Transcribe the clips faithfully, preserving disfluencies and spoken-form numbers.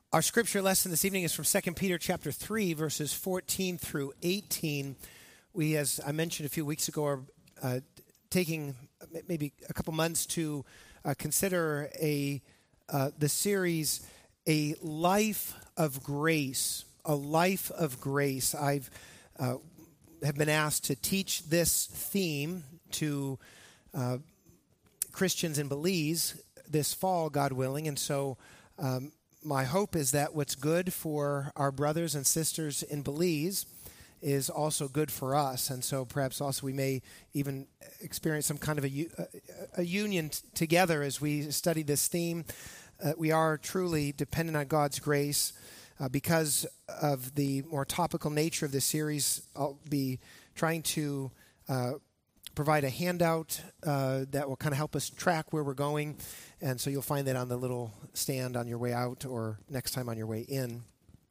Our scripture lesson this evening is from Second Peter chapter three, verses fourteen through eighteen. We, as I mentioned a few weeks ago, are uh, taking maybe a couple months to uh, consider a uh, the series, A Life of Grace, A Life of Grace. I've uh, have been asked to teach this theme to uh, Christians in Belize this fall, God willing, and so um, my hope is that what's good for our brothers and sisters in Belize is also good for us, and so perhaps also we may even experience some kind of a, a union t- together as we study this theme. Uh, we are truly dependent on God's grace. Uh, because of the more topical nature of this series, I'll be trying to uh, provide a handout uh, that will kind of help us track where we're going. And so you'll find that on the little stand on your way out or next time on your way in.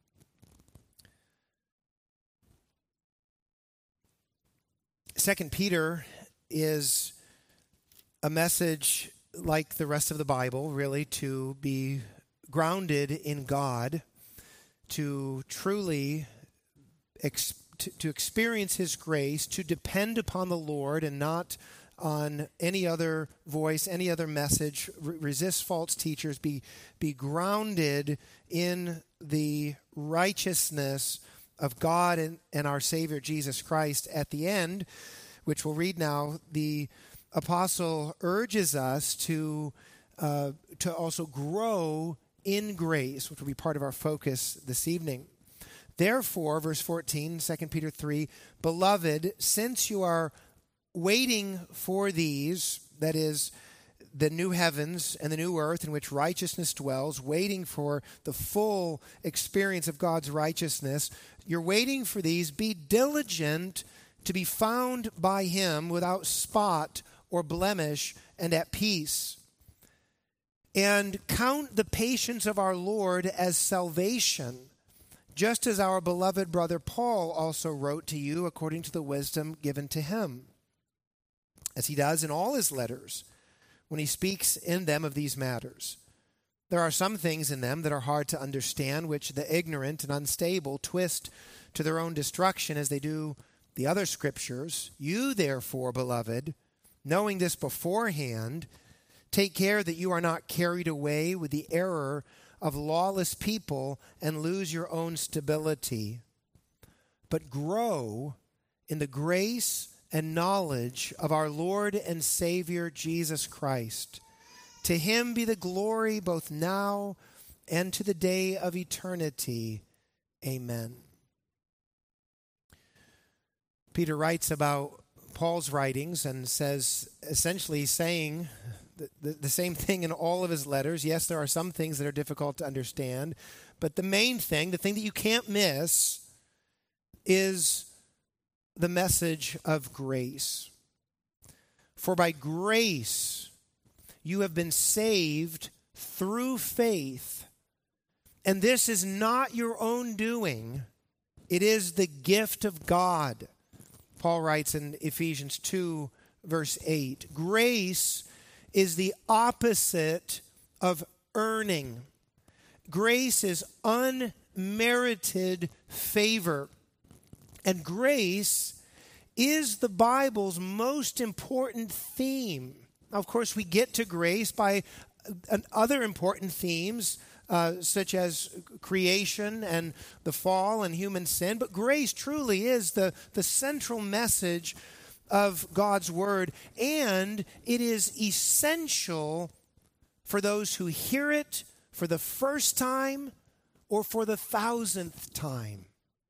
Second Peter is a message like the rest of the Bible, really, to be grounded in God, to truly ex- to, to experience His grace, to depend upon the Lord and not on any other voice, any other message, re- resist false teachers, be, be grounded in the righteousness of God and, and our Savior Jesus Christ. At the end, which we'll read now, the apostle urges us to uh, to also grow in grace, which will be part of our focus this evening. Therefore, verse fourteen, Second Peter three, beloved, since you are waiting for these, that is, the new heavens and the new earth in which righteousness dwells, waiting for the full experience of God's righteousness, you're waiting for these, be diligent to be found by Him without spot or blemish and at peace. And count the patience of our Lord as salvation, just as our beloved brother Paul also wrote to you according to the wisdom given to him, as he does in all his letters when he speaks in them of these matters. There are some things in them that are hard to understand, which the ignorant and unstable twist to their own destruction as they do the other scriptures. You, therefore, beloved, knowing this beforehand, take care that you are not carried away with the error of lawless people and lose your own stability, but grow in the grace and knowledge of our Lord and Savior Jesus Christ. To Him be the glory both now and to the day of eternity. Amen. Peter writes about Paul's writings and says, essentially saying the, the, the same thing in all of his letters. Yes, there are some things that are difficult to understand, but the main thing, the thing that you can't miss, is the message of grace. For by grace you have been saved through faith, and this is not your own doing. It is the gift of God. Paul writes in Ephesians two, verse eight, grace is the opposite of earning. Grace is unmerited favor. And grace is the Bible's most important theme. Now, of course, we get to grace by other important themes, uh, such as creation and the fall and human sin. But grace truly is the, the central message of God's Word, and it is essential for those who hear it for the first time or for the thousandth time.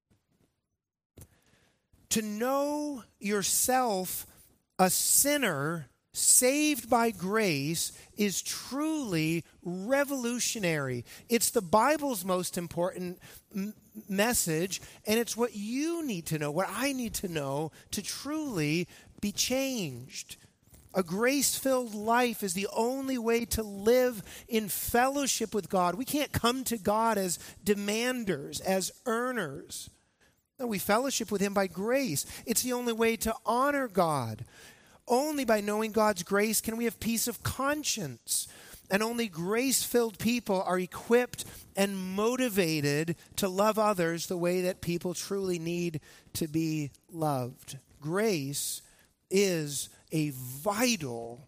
To know yourself a sinner saved by grace is truly revolutionary. It's the Bible's most important m- message, and it's what you need to know, what I need to know to truly be changed. A grace-filled life is the only way to live in fellowship with God. We can't come to God as demanders, as earners. No, we fellowship with Him by grace. It's the only way to honor God. Only by knowing God's grace can we have peace of conscience. And only grace-filled people are equipped and motivated to love others the way that people truly need to be loved. Grace is a vital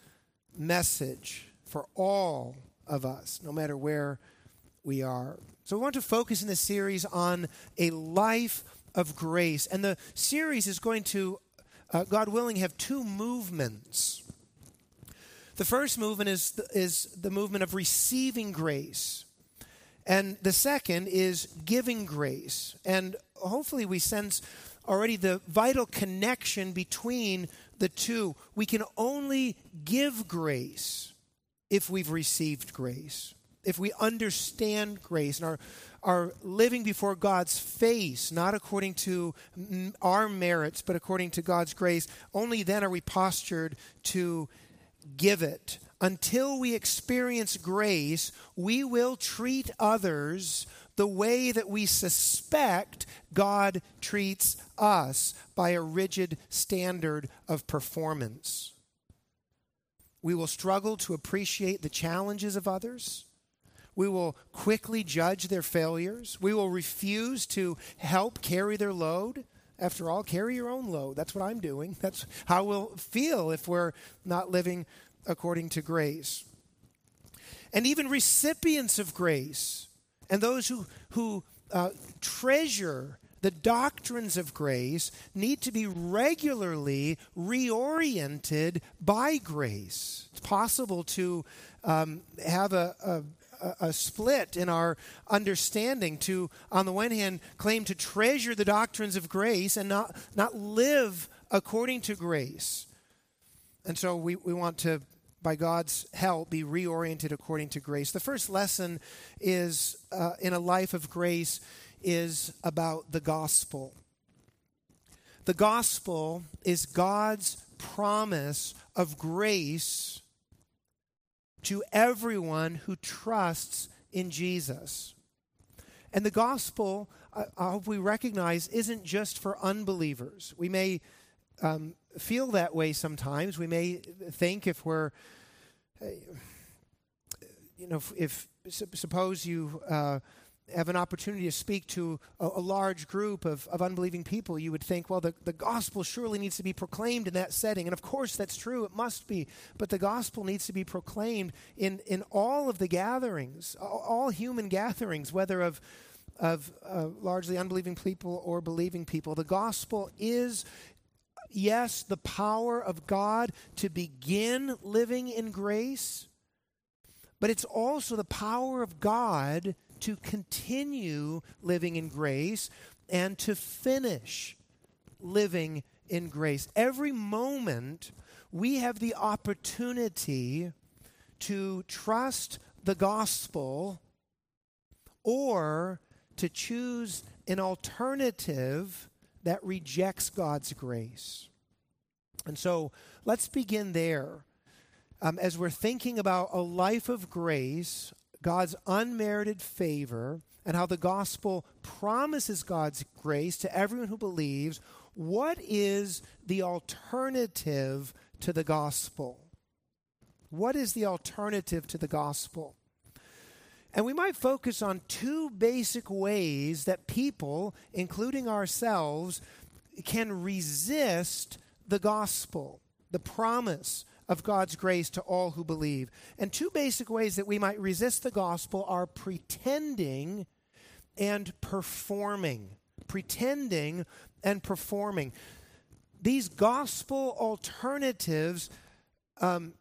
message for all of us, no matter where we are. So we want to focus in this series on a life of grace. And the series is going to, uh, God willing, have two movements. The first movement is the, is the movement of receiving grace. And the second is giving grace. And hopefully we sense already the vital connection between the two. We can only give grace if we've received grace, if we understand grace and are, are living before God's face, not according to our merits, but according to God's grace. Only then are we postured to give it. Until we experience grace, we will treat others the way that we suspect God treats us, by a rigid standard of performance. We will struggle to appreciate the challenges of others. We will quickly judge their failures. We will refuse to help carry their load. After all, carry your own load. That's what I'm doing. That's how we'll feel if we're not living according to grace. And even recipients of grace and those who, who uh, treasure the doctrines of grace need to be regularly reoriented by grace. It's possible to um, have a, a a split in our understanding, to, on the one hand, claim to treasure the doctrines of grace and not, not live according to grace. And so we, we want to, by God's help, be reoriented according to grace. The first lesson is, uh, in a life of grace, is about the gospel. The gospel is God's promise of grace to everyone who trusts in Jesus. And the gospel, I, I hope we recognize, isn't just for unbelievers. We may um, feel that way sometimes. We may think if we're, uh, you know, if, if suppose you uh, have an opportunity to speak to a, a large group of, of unbelieving people, you would think, well, the, the gospel surely needs to be proclaimed in that setting. And of course, that's true. It must be. But the gospel needs to be proclaimed in, in all of the gatherings, all, all human gatherings, whether of, of uh, largely unbelieving people or believing people. The gospel is, yes, the power of God to begin living in grace, but it's also the power of God to continue living in grace and to finish living in grace. Every moment we have the opportunity to trust the gospel or to choose an alternative that rejects God's grace. And so let's begin there. Um, as we're thinking about a life of grace, God's unmerited favor, and how the gospel promises God's grace to everyone who believes, what is the alternative to the gospel? What is the alternative to the gospel? And we might focus on two basic ways that people, including ourselves, can resist the gospel, the promise of God's grace to all who believe. And two basic ways that we might resist the gospel are pretending and performing. Pretending and performing. These gospel alternatives um,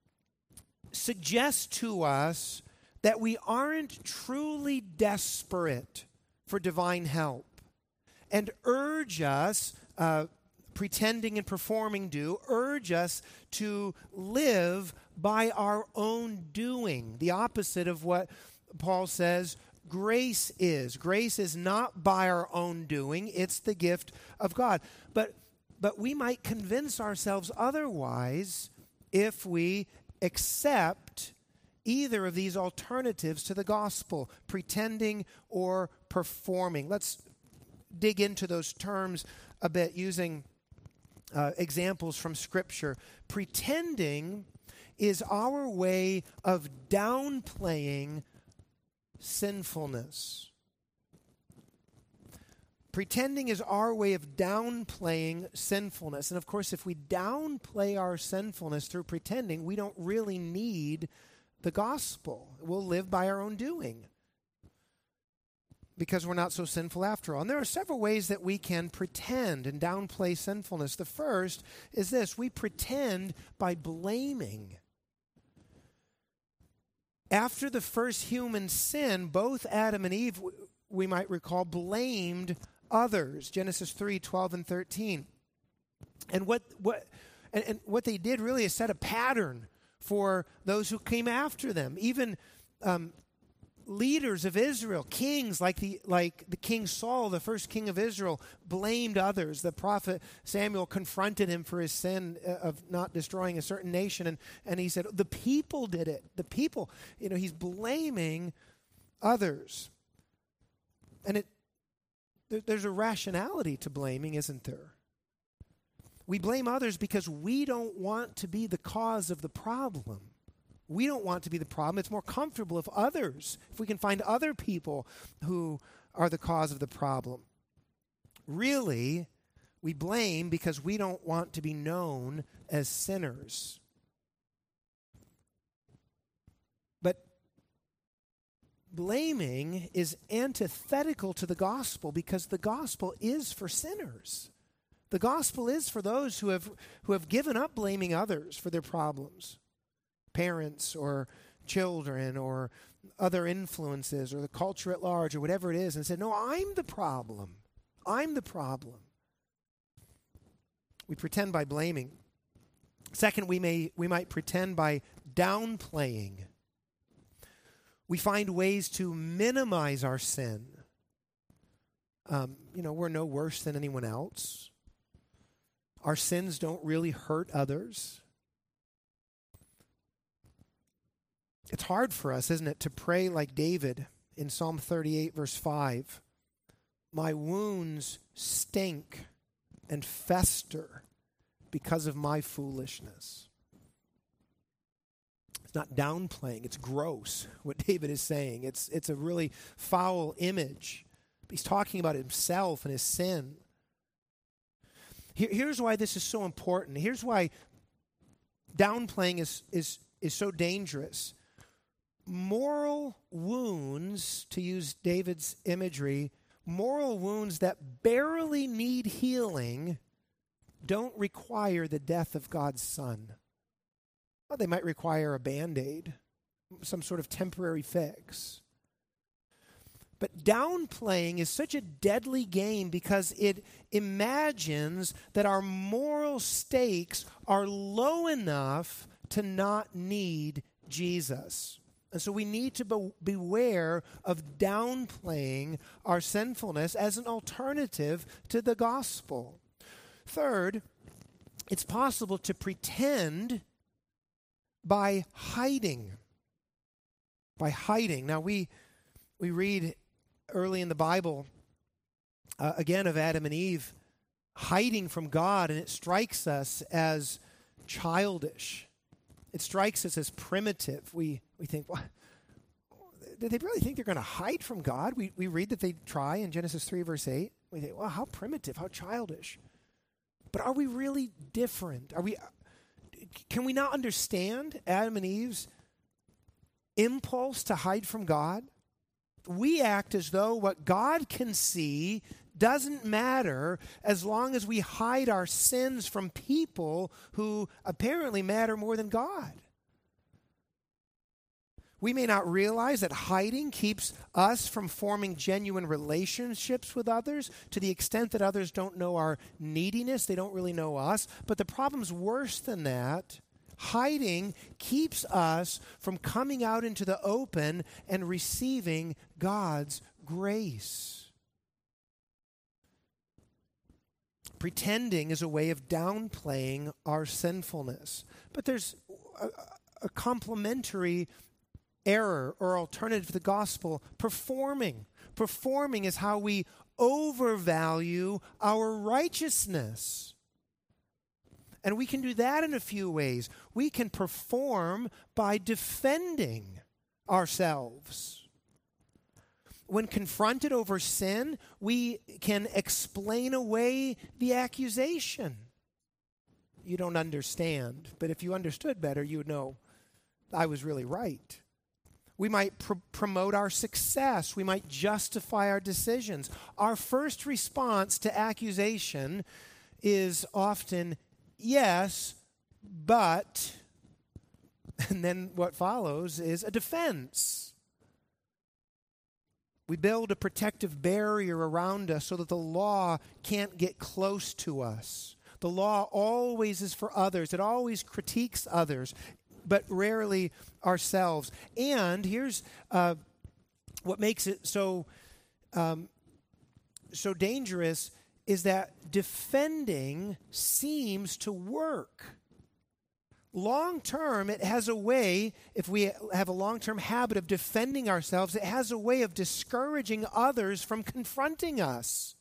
suggest to us that we aren't truly desperate for divine help, and urge us, uh, pretending and performing do, urge us to live by our own doing. The opposite of what Paul says grace is. Grace is not by our own doing. It's the gift of God. But, but we might convince ourselves otherwise if we accept either of these alternatives to the gospel, pretending or performing. Let's dig into those terms a bit using Uh, examples from Scripture. Pretending is our way of downplaying sinfulness. Pretending is our way of downplaying sinfulness. And of course, if we downplay our sinfulness through pretending, we don't really need the gospel. We'll live by our own doing because we're not so sinful after all. And there are several ways that we can pretend and downplay sinfulness. The first is this: we pretend by blaming. After the first human sin, both Adam and Eve, we might recall, blamed others. Genesis three, twelve and thirteen. And what what and, and what they did really is set a pattern for those who came after them. Even um, leaders of Israel, kings like the like the King Saul, the first king of Israel, blamed others. The prophet Samuel confronted him for his sin of not destroying a certain nation, and, and he said, the people did it. The people, you know, he's blaming others. And it there, there's a rationality to blaming, isn't there? We blame others because we don't want to be the cause of the problem. We don't want to be the problem. It's more comfortable if others, if we can find other people who are the cause of the problem. Really, we blame because we don't want to be known as sinners. But blaming is antithetical to the gospel because the gospel is for sinners. The gospel is for those who have who have given up blaming others for their problems. Parents or children or other influences or the culture at large or whatever it is, and said, no, I'm the problem. I'm the problem. We pretend by blaming. Second, we may we might pretend by downplaying. We find ways to minimize our sin. Um, you know, we're no worse than anyone else. Our sins don't really hurt others. It's hard for us, isn't it, to pray like David in Psalm thirty-eight, verse five. My wounds stink and fester because of my foolishness. It's not downplaying. It's gross, what David is saying. It's, it's a really foul image. He's talking about himself and his sin. Here, here's why this is so important. Here's why downplaying is, is, is so dangerous. Moral wounds, to use David's imagery, moral wounds that barely need healing don't require the death of God's Son. Well, they might require a Band-Aid, some sort of temporary fix. But downplaying is such a deadly game because it imagines that our moral stakes are low enough to not need Jesus. And so we need to be- beware of downplaying our sinfulness as an alternative to the gospel. Third, it's possible to pretend by hiding. By hiding. Now, we we read early in the Bible, uh, again, of Adam and Eve hiding from God, and it strikes us as childish. It strikes us as primitive. We we think, well, did they really think they're going to hide from God? We we read that they try in Genesis three, verse eight. We think, well, how primitive, how childish. But are we really different? Are we? Can we not understand Adam and Eve's impulse to hide from God? We act as though what God can see doesn't matter as long as we hide our sins from people who apparently matter more than God. We may not realize that hiding keeps us from forming genuine relationships with others to the extent that others don't know our neediness. They don't really know us. But the problem's worse than that. Hiding keeps us from coming out into the open and receiving God's grace. Pretending is a way of downplaying our sinfulness. But there's a, a complementary error or alternative to the gospel, performing. Performing is how we overvalue our righteousness. And we can do that in a few ways. We can perform by defending ourselves. When confronted over sin, we can explain away the accusation. You don't understand, but if you understood better, you would know I was really right. We might pr- promote our success. We might justify our decisions. Our first response to accusation is often, yes, but, and then what follows is a defense. We build a protective barrier around us so that the law can't get close to us. The law always is for others. It always critiques others, but rarely ourselves. And here's uh, what makes it so um, so dangerous is that defending seems to work. Long term, it has a way, if we have a long-term habit of defending ourselves, it has a way of discouraging others from confronting us.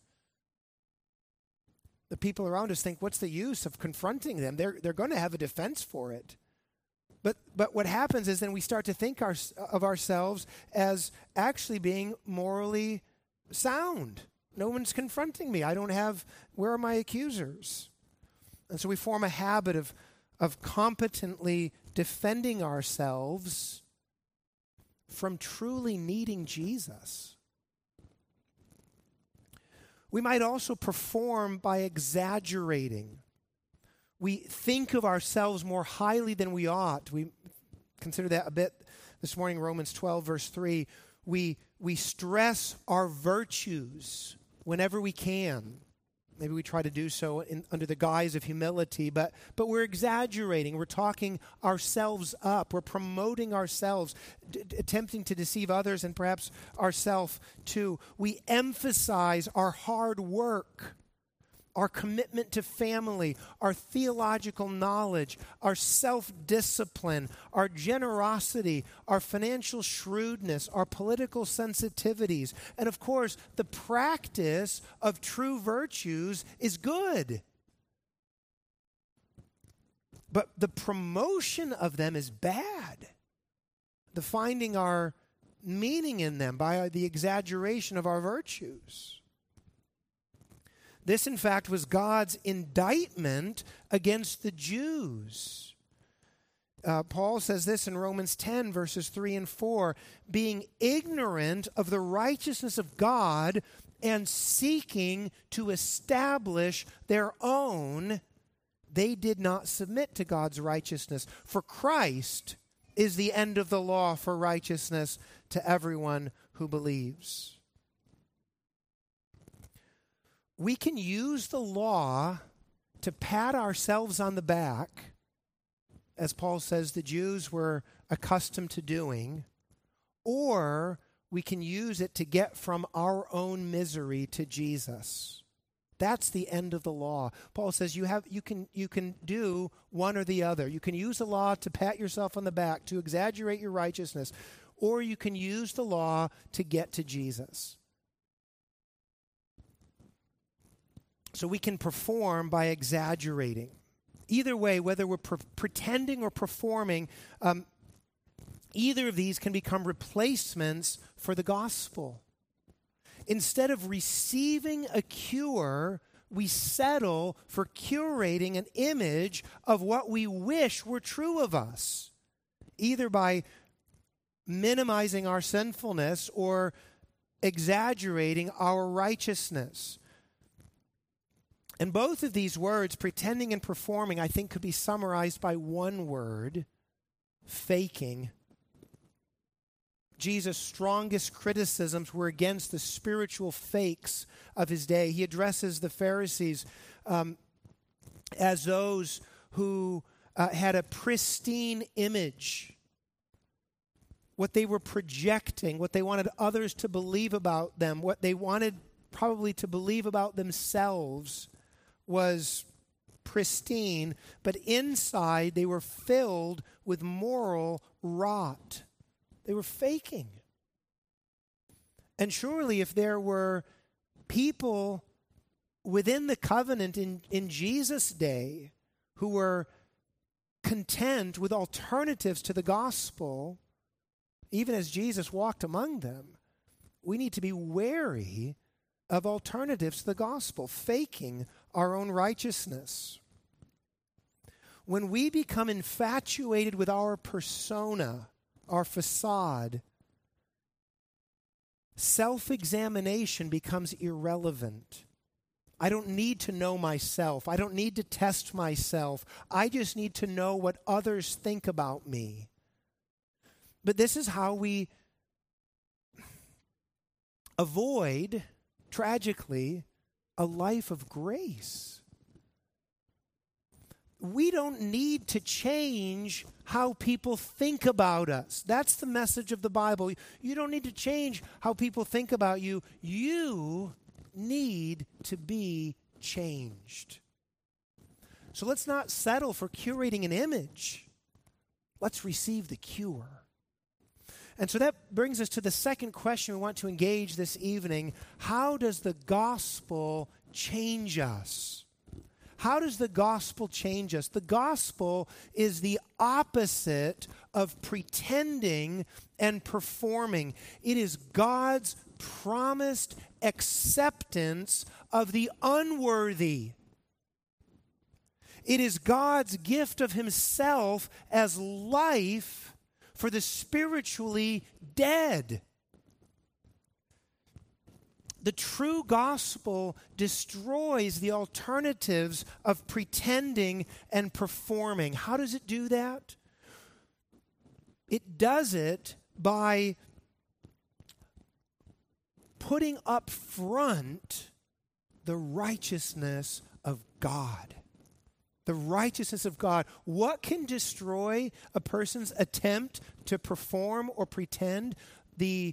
The people around us think, what's the use of confronting them? They're, they're going to have a defense for it. But but what happens is then we start to think our, of ourselves as actually being morally sound. No one's confronting me. I don't have, where are my accusers? And so we form a habit of, of competently defending ourselves from truly needing Jesus. We might also perform by exaggerating. We think of ourselves more highly than we ought. We consider that a bit this morning, Romans twelve, verse three. We, we stress our virtues whenever we can. Maybe we try to do so in, under the guise of humility, but, but we're exaggerating. We're talking ourselves up. We're promoting ourselves, d- attempting to deceive others and perhaps ourselves too. We emphasize our hard work, our commitment to family, our theological knowledge, our self-discipline, our generosity, our financial shrewdness, our political sensitivities. And of course, the practice of true virtues is good. But the promotion of them is bad. The finding our meaning in them by the exaggeration of our virtues. This, in fact, was God's indictment against the Jews. Uh, Paul says this in Romans ten, verses three and four, being ignorant of the righteousness of God and seeking to establish their own, they did not submit to God's righteousness. For Christ is the end of the law for righteousness to everyone who believes. We can use the law to pat ourselves on the back, as Paul says the Jews were accustomed to doing, or we can use it to get from our own misery to Jesus. That's the end of the law. Paul says you have you can you can do one or the other. You can use the law to pat yourself on the back, to exaggerate your righteousness, or you can use the law to get to Jesus. So we can perform by exaggerating. Either way, whether we're pre- pretending or performing, um, either of these can become replacements for the gospel. Instead of receiving a cure, we settle for curating an image of what we wish were true of us, either by minimizing our sinfulness or exaggerating our righteousness. And both of these words, pretending and performing, I think could be summarized by one word: faking. Jesus' strongest criticisms were against the spiritual fakes of his day. He addresses the Pharisees um, as those who uh, had a pristine image. What they were projecting, what they wanted others to believe about them, what they wanted probably to believe about themselves was pristine, but inside they were filled with moral rot. They were faking. And surely if there were people within the covenant in, in Jesus' day who were content with alternatives to the gospel, even as Jesus walked among them. We need to be wary of alternatives to the gospel, faking our own righteousness. When we become infatuated with our persona, our facade, self-examination becomes irrelevant. I don't need to know myself. I don't need to test myself. I just need to know what others think about me. But this is how we avoid, tragically, a life of grace. We don't need to change how people think about us. That's the message of the Bible. You don't need to change how people think about you. You need to be changed. So let's not settle for curating an image. Let's receive the cure. And so that brings us to the second question we want to engage this evening. How does the gospel change us? How does the gospel change us? The gospel is the opposite of pretending and performing. It is God's promised acceptance of the unworthy. It is God's gift of himself as life for the spiritually dead. The true gospel destroys the alternatives of pretending and performing. How does it do that? It does it by putting up front the righteousness of God. The righteousness of God. What can destroy a person's attempt to perform or pretend? The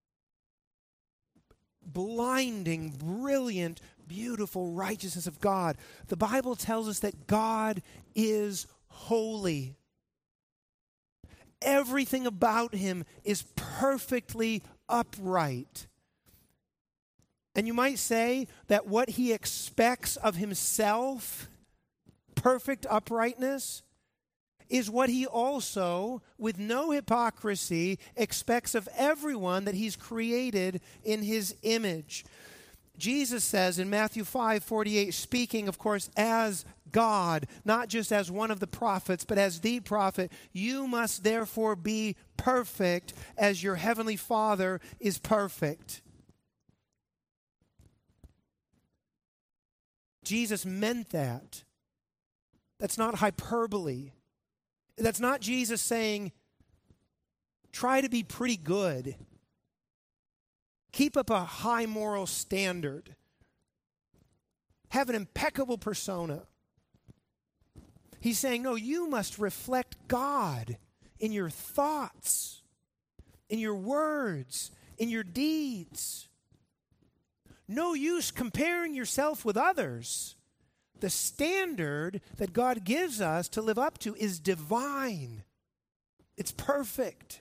blinding, brilliant, beautiful righteousness of God. The Bible tells us that God is holy. Everything about him is perfectly upright. And you might say that what he expects of himself, perfect uprightness, is what he also, with no hypocrisy, expects of everyone that he's created in his image. Jesus says in Matthew five forty-eight, speaking, of course, as God, not just as one of the prophets, but as the prophet, you must therefore be perfect as your heavenly Father is perfect. Jesus meant that. That's not hyperbole. That's not Jesus saying, try to be pretty good. Keep up a high moral standard. Have an impeccable persona. He's saying, no, you must reflect God in your thoughts, in your words, in your deeds. No use comparing yourself with others. The standard that God gives us to live up to is divine. It's perfect.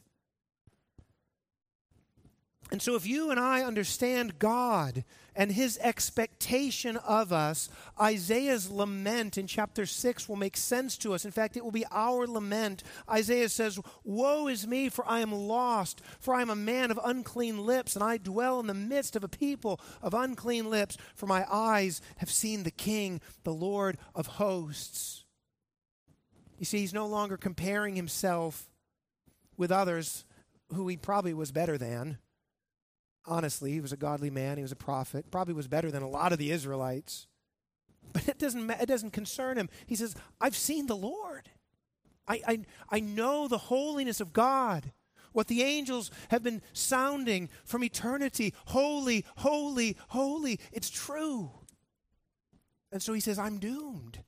And so if you and I understand God and his expectation of us, Isaiah's lament in chapter six will make sense to us. In fact, it will be our lament. Isaiah says, woe is me, for I am lost, for I am a man of unclean lips, and I dwell in the midst of a people of unclean lips, for my eyes have seen the King, the Lord of hosts. You see, he's no longer comparing himself with others who he probably was better than. Honestly, he was a godly man. He was a prophet. Probably was better than a lot of the Israelites. But it doesn't, it doesn't concern him. He says, I've seen the Lord. I, I, I know the holiness of God. What the angels have been sounding from eternity. Holy, holy, holy. It's true. And so he says, I'm doomed.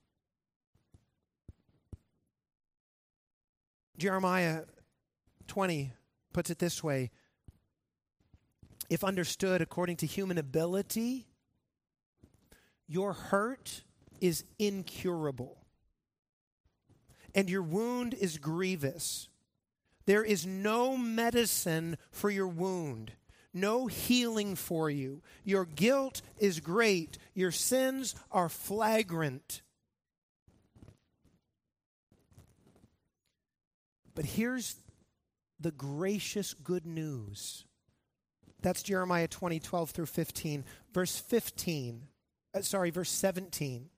Jeremiah twenty puts it this way. If understood according to human ability, your hurt is incurable, and your wound is grievous. There is no medicine for your wound, no healing for you. Your guilt is great. Your sins are flagrant. But here's the gracious good news. That's Jeremiah twenty, twelve through fifteen. Verse fifteen, uh, sorry, verse seventeen.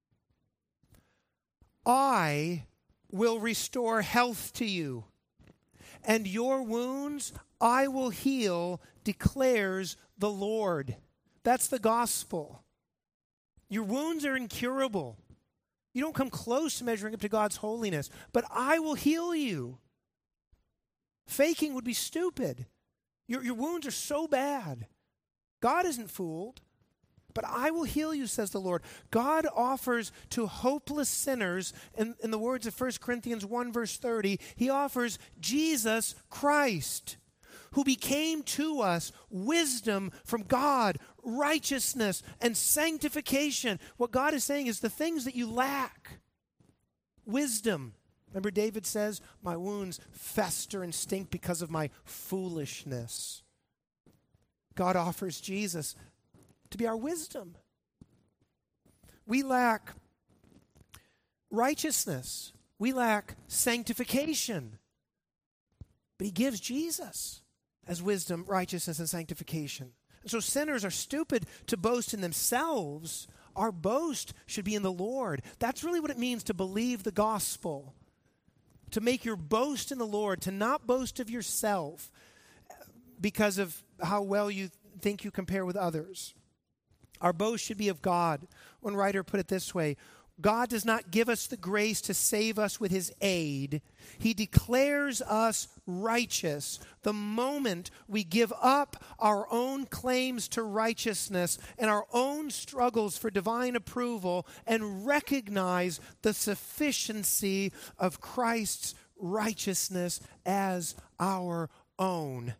I will restore health to you, and your wounds I will heal, declares the Lord. That's the gospel. Your wounds are incurable. You don't come close to measuring up to God's holiness, but I will heal you. Faking would be stupid. Your, your wounds are so bad. God isn't fooled, but I will heal you, says the Lord. God offers to hopeless sinners, in, in the words of First Corinthians one, verse thirty, he offers Jesus Christ, who became to us wisdom from God, righteousness, and sanctification. What God is saying is the things that you lack. Wisdom. Remember David says, my wounds fester and stink because of my foolishness. God offers Jesus to be our wisdom. We lack righteousness. We lack sanctification. But he gives Jesus as wisdom, righteousness, and sanctification. And so sinners are stupid to boast in themselves. Our boast should be in the Lord. That's really what it means to believe the gospel. To make your boast in the Lord, to not boast of yourself because of how well you think you compare with others. Our boast should be of God. One writer put it this way: God does not give us the grace to save us with his aid. He declares us righteous the moment we give up our own claims to righteousness and our own struggles for divine approval and recognize the sufficiency of Christ's righteousness as our own.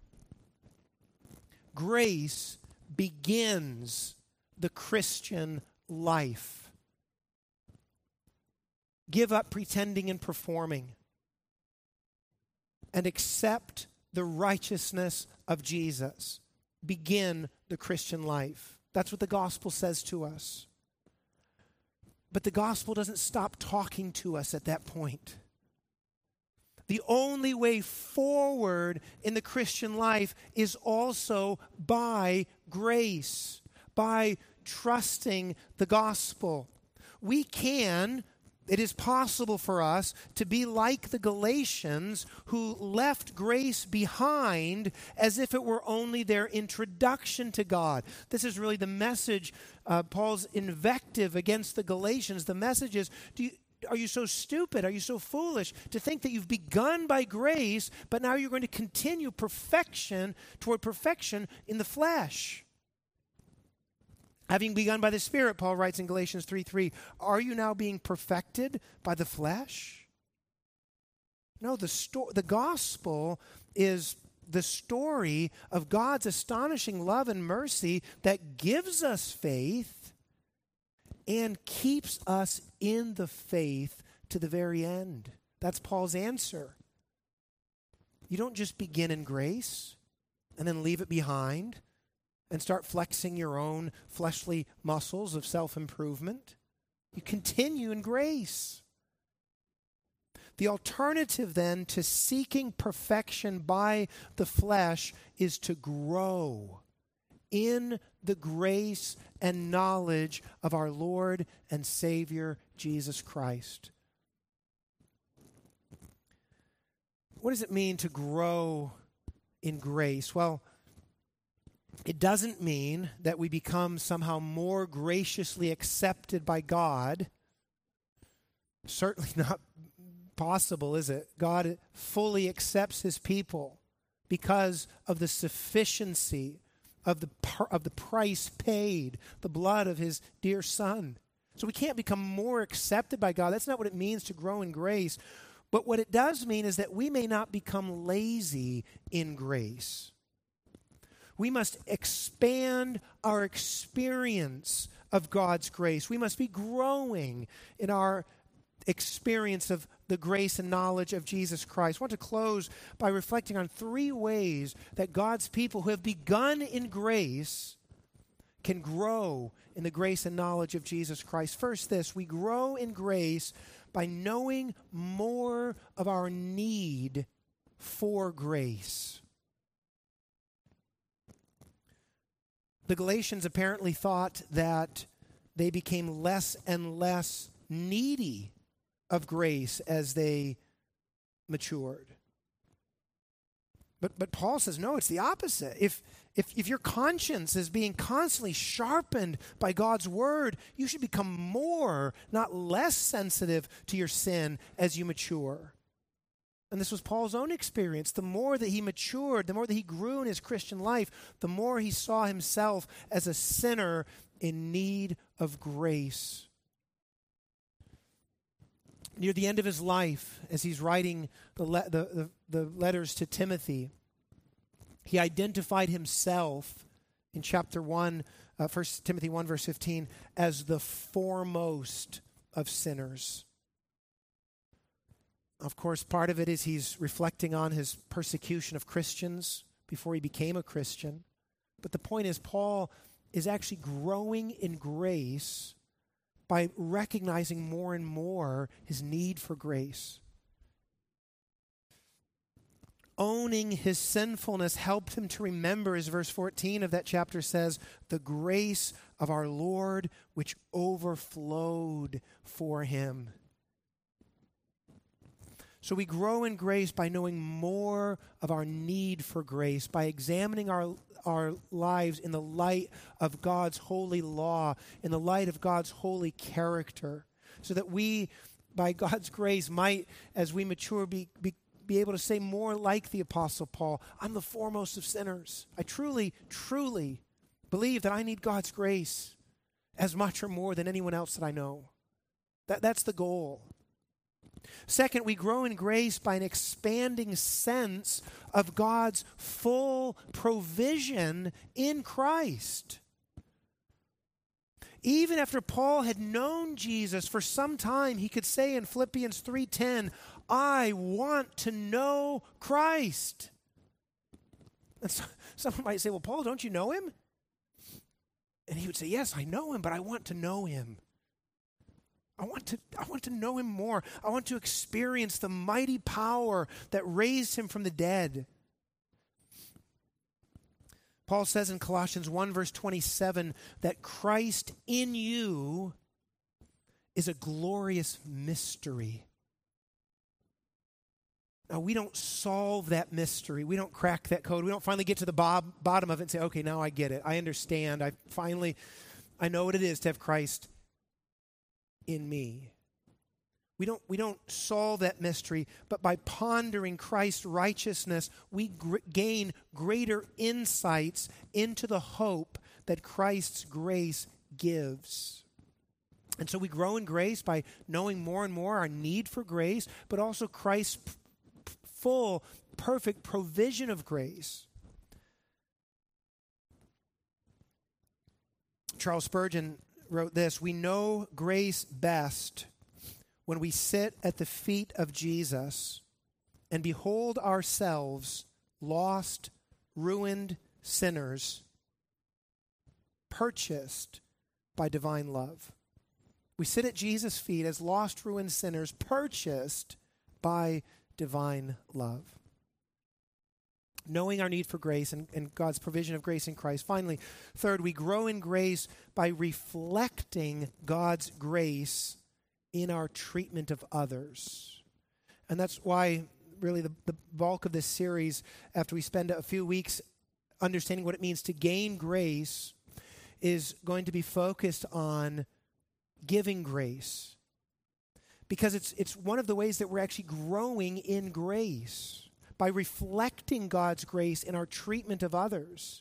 Grace begins the Christian life. Give up pretending and performing and accept the righteousness of Jesus. Begin the Christian life. That's what the gospel says to us. But the gospel doesn't stop talking to us at that point. The only way forward in the Christian life is also by grace, by trusting the gospel. We can It is possible for us to be like the Galatians who left grace behind as if it were only their introduction to God. This is really the message, uh, Paul's invective against the Galatians. The message is, do you, are you so stupid? Are you so foolish to think that you've begun by grace, but now you're going to continue perfection toward perfection in the flesh? Having begun by the Spirit, Paul writes in Galatians three three, are you now being perfected by the flesh? No, the sto- the gospel is the story of God's astonishing love and mercy that gives us faith and keeps us in the faith to the very end. That's Paul's answer. You don't just begin in grace and then leave it behind and start flexing your own fleshly muscles of self-improvement. You continue in grace. The alternative then to seeking perfection by the flesh is to grow in the grace and knowledge of our Lord and Savior, Jesus Christ. What does it mean to grow in grace? Well, it doesn't mean that we become somehow more graciously accepted by God. Certainly not possible, is it? God fully accepts his people because of the sufficiency of the of the price paid, the blood of his dear Son. So we can't become more accepted by God. That's not what it means to grow in grace. But what it does mean is that we may not become lazy in grace. We must expand our experience of God's grace. We must be growing in our experience of the grace and knowledge of Jesus Christ. I want to close by reflecting on three ways that God's people who have begun in grace can grow in the grace and knowledge of Jesus Christ. First, this: we grow in grace by knowing more of our need for grace. The Galatians apparently thought that they became less and less needy of grace as they matured. But but Paul says, no, it's the opposite. If, if, if your conscience is being constantly sharpened by God's word, you should become more, not less sensitive to your sin as you mature. And this was Paul's own experience. The more that he matured, the more that he grew in his Christian life, the more he saw himself as a sinner in need of grace. Near the end of his life, as he's writing the, le- the, the, the letters to Timothy, he identified himself in chapter one, uh, First Timothy one, verse fifteen, as the foremost of sinners. Of course, part of it is he's reflecting on his persecution of Christians before he became a Christian. But the point is, Paul is actually growing in grace by recognizing more and more his need for grace. Owning his sinfulness helped him to remember, as verse fourteen of that chapter says, the grace of our Lord which overflowed for him. So we grow in grace by knowing more of our need for grace, by examining our our lives in the light of God's holy law, in the light of God's holy character, so that we, by God's grace, might, as we mature, be, be, be able to say more like the Apostle Paul, I'm the foremost of sinners. I truly, truly believe that I need God's grace as much or more than anyone else that I know. That, that's the goal. Second, we grow in grace by an expanding sense of God's full provision in Christ. Even after Paul had known Jesus for some time, he could say in Philippians three ten, I want to know Christ. And so, someone might say, well, Paul, don't you know him? And he would say, yes, I know him, but I want to know him. I want to I want to know him more. I want to experience the mighty power that raised him from the dead. Paul says in Colossians one, verse twenty-seven, that Christ in you is a glorious mystery. Now, we don't solve that mystery. We don't crack that code. We don't finally get to the bob, bottom of it and say, okay, now I get it. I understand. I finally, I know what it is to have Christ in me. We don't, we don't solve that mystery, but by pondering Christ's righteousness, we gr- gain greater insights into the hope that Christ's grace gives. And so we grow in grace by knowing more and more our need for grace, but also Christ's p- p- full, perfect provision of grace. Charles Spurgeon wrote this, we know grace best when we sit at the feet of Jesus and behold ourselves lost, ruined sinners purchased by divine love. We sit at Jesus' feet as lost, ruined sinners purchased by divine love. Knowing our need for grace and, and God's provision of grace in Christ. Finally, third, we grow in grace by reflecting God's grace in our treatment of others. And that's why, really, the, the bulk of this series, after we spend a few weeks understanding what it means to gain grace, is going to be focused on giving grace. Because it's it's one of the ways that we're actually growing in grace. By reflecting God's grace in our treatment of others.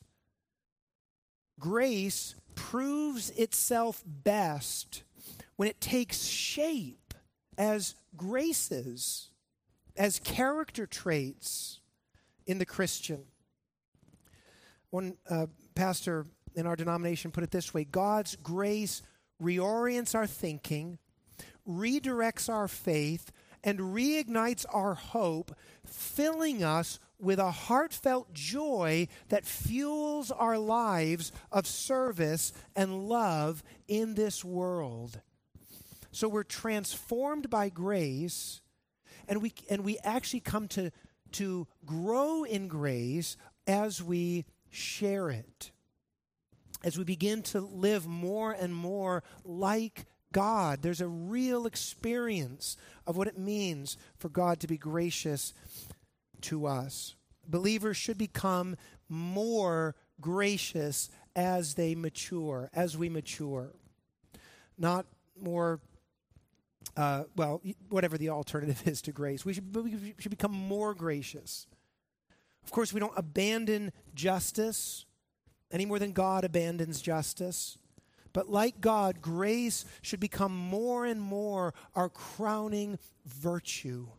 Grace proves itself best when it takes shape as graces, as character traits in the Christian. One uh, pastor in our denomination put it this way, God's grace reorients our thinking, redirects our faith, and reignites our hope, filling us with a heartfelt joy that fuels our lives of service and love in this world. So we're transformed by grace, and we and we actually come to, to grow in grace as we share it, as we begin to live more and more like God. There's a real experience of what it means for God to be gracious to us. Believers should become more gracious as they mature, as we mature. Not more, uh, well, whatever the alternative is to grace. We should, we should become more gracious. Of course, we don't abandon justice any more than God abandons justice. But like God, grace should become more and more our crowning virtue.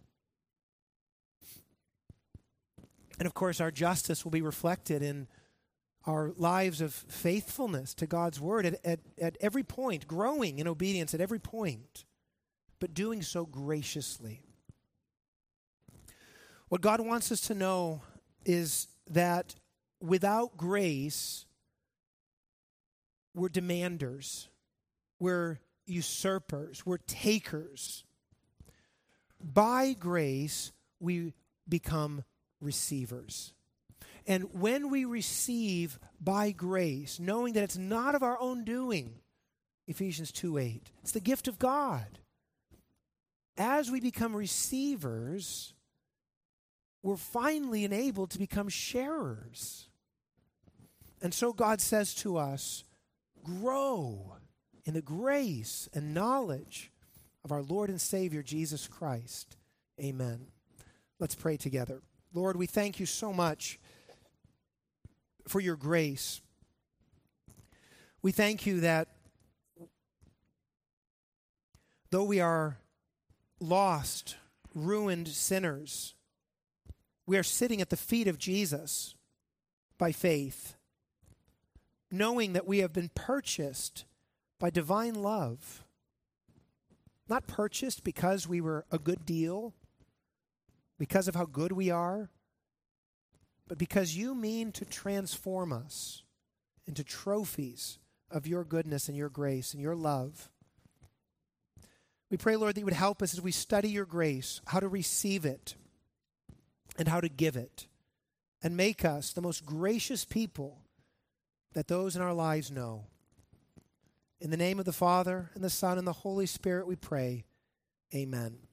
And of course, our justice will be reflected in our lives of faithfulness to God's word at, at, at every point, growing in obedience at every point, but doing so graciously. What God wants us to know is that without grace, we're demanders, we're usurpers, we're takers. By grace, we become receivers. And when we receive by grace, knowing that it's not of our own doing, Ephesians two eight, it's the gift of God. As we become receivers, we're finally enabled to become sharers. And so God says to us, grow in the grace and knowledge of our Lord and Savior, Jesus Christ. Amen. Let's pray together. Lord, we thank you so much for your grace. We thank you that though we are lost, ruined sinners, we are sitting at the feet of Jesus by faith, knowing that we have been purchased by divine love. Not purchased because we were a good deal, because of how good we are, but because you mean to transform us into trophies of your goodness and your grace and your love. We pray, Lord, that you would help us as we study your grace, how to receive it and how to give it, and make us the most gracious people that those in our lives know. In the name of the Father, and the Son, and the Holy Spirit we pray. Amen.